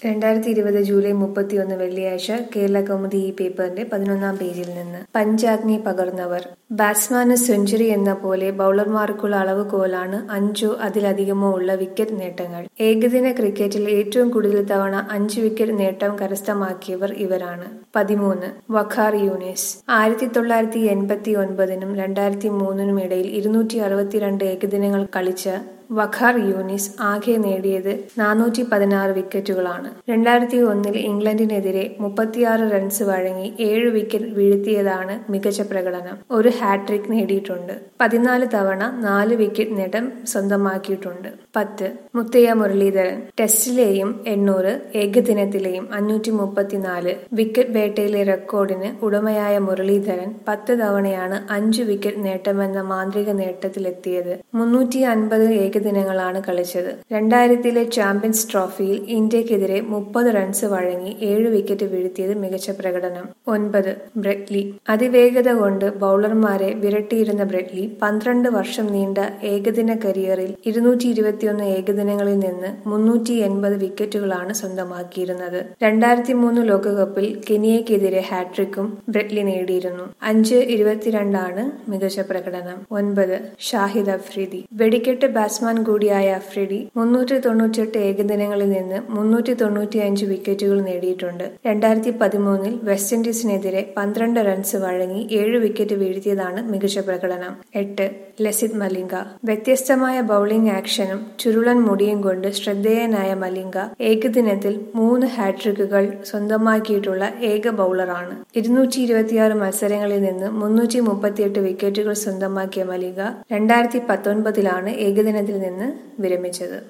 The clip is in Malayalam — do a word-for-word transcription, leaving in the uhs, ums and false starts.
രണ്ടായിരത്തി ഇരുപത് ജൂലൈ മുപ്പത്തിയൊന്ന് വെള്ളിയാഴ്ച കേരള കൗമുദി ഈ പേപ്പറിന്റെ പതിനൊന്നാം പേജിൽ നിന്ന് പഞ്ചാഗ്നി പകർന്നവർ. ബാറ്റ്സ്മാന് സെഞ്ചുറി എന്ന പോലെ ബൌളർമാർക്കുള്ള അളവുകോലാണ് അഞ്ചോ അതിലധികമോ ഉള്ള വിക്കറ്റ് നേട്ടങ്ങൾ. ഏകദിന ക്രിക്കറ്റിൽ ഏറ്റവും കൂടുതൽ തവണ അഞ്ച് വിക്കറ്റ് നേട്ടം കരസ്ഥമാക്കിയവർ ഇവരാണ്. പതിമൂന്ന് വഖാർ യൂനിസ്. ആയിരത്തി തൊള്ളായിരത്തി എൺപത്തി ഒൻപതിനും രണ്ടായിരത്തി മൂന്നിനും ഇടയിൽ ഇരുന്നൂറ്റി അറുപത്തിരണ്ട് ഏകദിനങ്ങൾ കളിച്ച വഖാർ യൂനിസ് ആകെ നേടിയത് നാനൂറ്റി പതിനാറ് വിക്കറ്റുകളാണ്. രണ്ടായിരത്തി ഒന്നിൽ ഇംഗ്ലണ്ടിനെതിരെ മുപ്പത്തിയാറ് റൺസ് വഴങ്ങി ഏഴ് വിക്കറ്റ് വീഴ്ത്തിയതാണ് മികച്ച പ്രകടനം. ഒരു ഹാട്രിക് നേടിയിട്ടുണ്ട്. പതിനാല് തവണ നാല് വിക്കറ്റ് നേട്ടം സ്വന്തമാക്കിയിട്ടുണ്ട്. പത്ത് മുത്തയ്യ മുരളീധരൻ. ടെസ്റ്റിലെയും എണ്ണൂറ്, ഏകദിനത്തിലെയും അഞ്ഞൂറ്റി മുപ്പത്തിനാല് വിക്കറ്റ് വേട്ടയിലെ റെക്കോർഡിന് ഉടമയായ മുരളീധരൻ പത്ത് തവണയാണ് അഞ്ചു വിക്കറ്റ് നേട്ടമെന്ന മാന്ത്രിക നേട്ടത്തിലെത്തിയത്. മുന്നൂറ്റി അൻപത് ഏകദിനങ്ങളാണ് കളിച്ചത്. രണ്ടായിരത്തിലെ ചാമ്പ്യൻസ് ട്രോഫിയിൽ ഇന്ത്യക്കെതിരെ മുപ്പത് റൺസ് വഴങ്ങി ഏഴ് വിക്കറ്റ് വീഴ്ത്തിയത് മികച്ച പ്രകടനം. ഒൻപത് ബ്രെറ്റ്ലി. അതിവേഗത കൊണ്ട് ബൌളർമാരെ വിരട്ടിയിരുന്ന ബ്രെറ്റ്ലി പന്ത്രണ്ട് വർഷം നീണ്ട ഏകദിന കരിയറിൽ ഇരുന്നൂറ്റി ഇരുപത്തിയൊന്ന് ഏകദിനങ്ങളിൽ നിന്ന് മുന്നൂറ്റി എൺപത് വിക്കറ്റുകളാണ് സ്വന്തമാക്കിയിരുന്നത്. രണ്ടായിരത്തി മൂന്ന് ലോകകപ്പിൽ കെനിയക്കെതിരെ ഹാട്രിക്കും ബ്രെറ്റ്ലി നേടിയിരുന്നു. അഞ്ച് ഇരുപത്തിരണ്ടാണ് മികച്ച പ്രകടനം. ഒൻപത് ഷാഹിദ് അഫ്രീദി. വെടിക്കെട്ട് ബാറ്റ്സ്മാൻ കൂടിയായ അഫ്രീദി മുന്നൂറ്റി തൊണ്ണൂറ്റിയെട്ട് ഏകദിനങ്ങളിൽ നിന്ന് മുന്നൂറ്റി തൊണ്ണൂറ്റി അഞ്ച് വിക്കറ്റുകൾ നേടിയിട്ടുണ്ട്. രണ്ടായിരത്തി പതിമൂന്നിൽ വെസ്റ്റ് ഇൻഡീസിനെതിരെ പന്ത്രണ്ട് റൺസ് വഴങ്ങി ഏഴ് വിക്കറ്റ് വീഴ്ത്തിയതാണ് മികച്ച പ്രകടനം. എട്ട് ലസിത് മലിംഗ. വ്യത്യസ്തമായ ബൌളിംഗ് ആക്ഷനും ചുരുളൻ മുടിയും കൊണ്ട് ശ്രദ്ധേയനായ മലിംഗ ഏകദിനത്തിൽ മൂന്ന് ഹാട്രിക്കുകൾ സ്വന്തമാക്കിയിട്ടുള്ള ഏക ബൌളറാണ്. ഇരുന്നൂറ്റി ഇരുപത്തിയാറ് മത്സരങ്ങളിൽ നിന്ന് മുന്നൂറ്റി മുപ്പത്തിയെട്ട് വിക്കറ്റുകൾ സ്വന്തമാക്കിയ മലിംഗ രണ്ടായിരത്തി പത്തൊൻപതിലാണ് ഏകദിനത്തിൽ നിന്ന് വിരമിച്ചത്.